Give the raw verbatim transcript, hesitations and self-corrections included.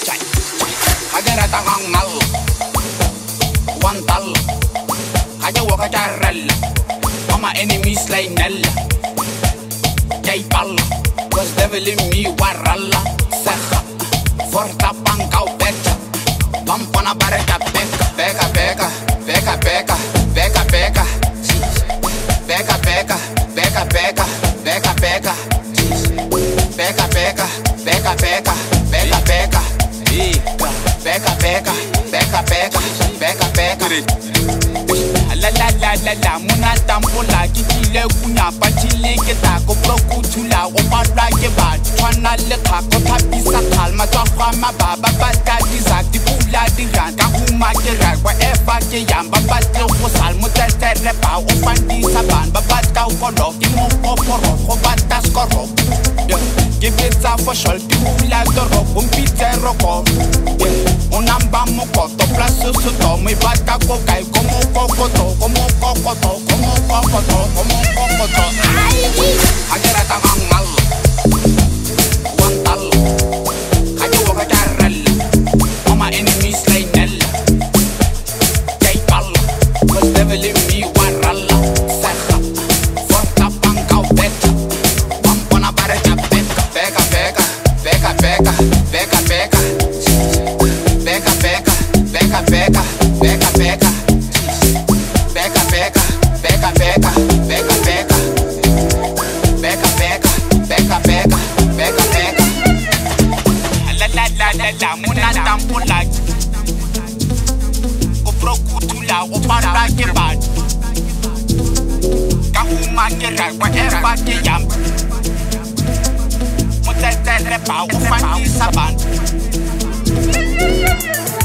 Agara tangang mal one tal Kaja waka charrella All my enemies like Nella Jai palla Was devil in me waralla Secha Forta pankau becha Pampana bareta peka Peka peka Peka peka Peka peka Peka peka Peka peka Peka peka Peka peka Peka peka Peka peka Peka peka Peka peka Peka peka La la la la la Muna tampola Kikile kunya Pachile kita Ko proku chula Opadra ke ba Chwana leka Ko tapisa kalma Chokwa mababa Bata dizak Di pula di ran Kahuma ke rak Whatever ke yam Babate ko salmo Tetere pa Ofandi saban Babata ukoro Imo poporo Ko bata skoro Give it up for sure Di hula doro Kumpite roko Unamba mokoto Plasu suto Mi bata ko kai Komo kokoto Como cocoto, como cocoto, como cocoto. Agara tangang mal, one tal. Kaja waka charrella, all my enemies like Nella. Jai palla, was devil in me waralla. Secha, forta pankau becha, pampana bareta peka, peka peka, peka peka, peka peka, peka peka, peka peka, peka peka. Peka peka, peka peka, peka peka, peka peka, peka peka, peka peka. La la la la la, muna tampola. O procutula, o para que bad. Kahuma que rak, whatever que yam. Mutete repa, o fandi saban.